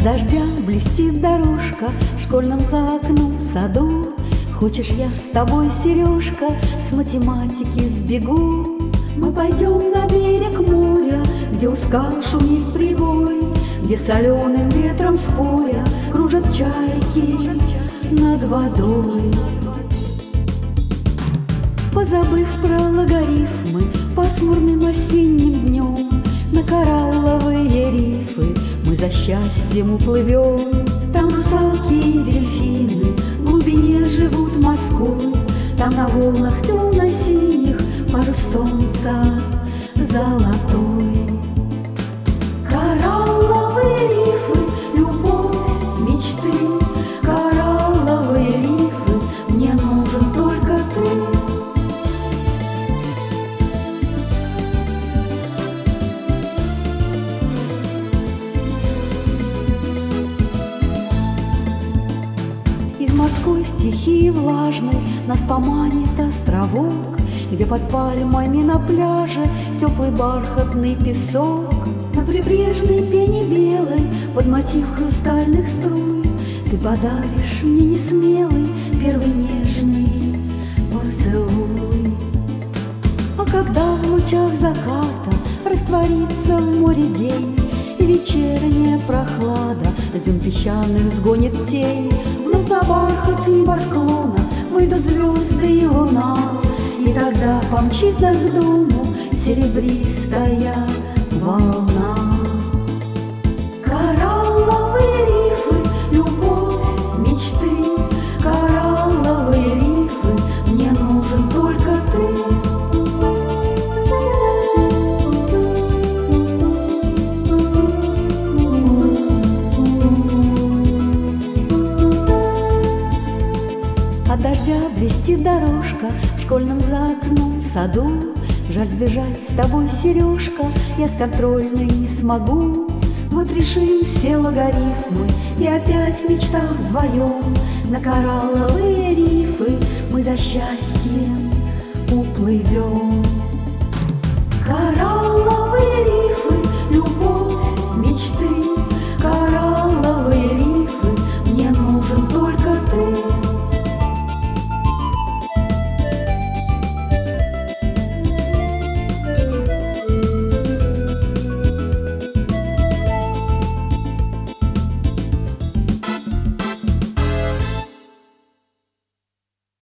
дождя блестит дорожка в школьном за окном саду. Хочешь, я с тобой, Сережка, с математики сбегу? Мы пойдем на берег моря, где у скал шумит прибой, где соленым ветром споря кружат чайки над водой. Позабыв про логарифмы, пасмурным осенним днем на коралловые рифы мы за счастьем уплывем. Там русалки и дельфины в глубине живут морской, там на волнах темно-синих парус солнца золотой. Коралловые рифы, любовь, мечты, коралловые рифы, мне нужен только ты. Из морской стихии влажной нас поманит островок, где под пальмами на пляже теплый бархатный песок. На прибрежной пене белой под мотив хрустальных струй ты подаришь мне несмелый первый нежный поцелуй. А когда в лучах заката растворится в море день и вечерняя прохлада днем песчаных сгонит тень, вновь на бархат небосклона выйдут звезды и луна, и тогда помчит нас к дому серебристая волна. Коралловые рифы, любовь, мечты, коралловые рифы, мне нужен только ты. От дождя блестит дорожка в школьном за окном саду. Жаль сбежать с тобой, Сережка, я с контрольной не смогу. Вот решим все логарифмы и опять в мечтах вдвоем на коралловые рифы мы за счастьем уплывем. Коралловые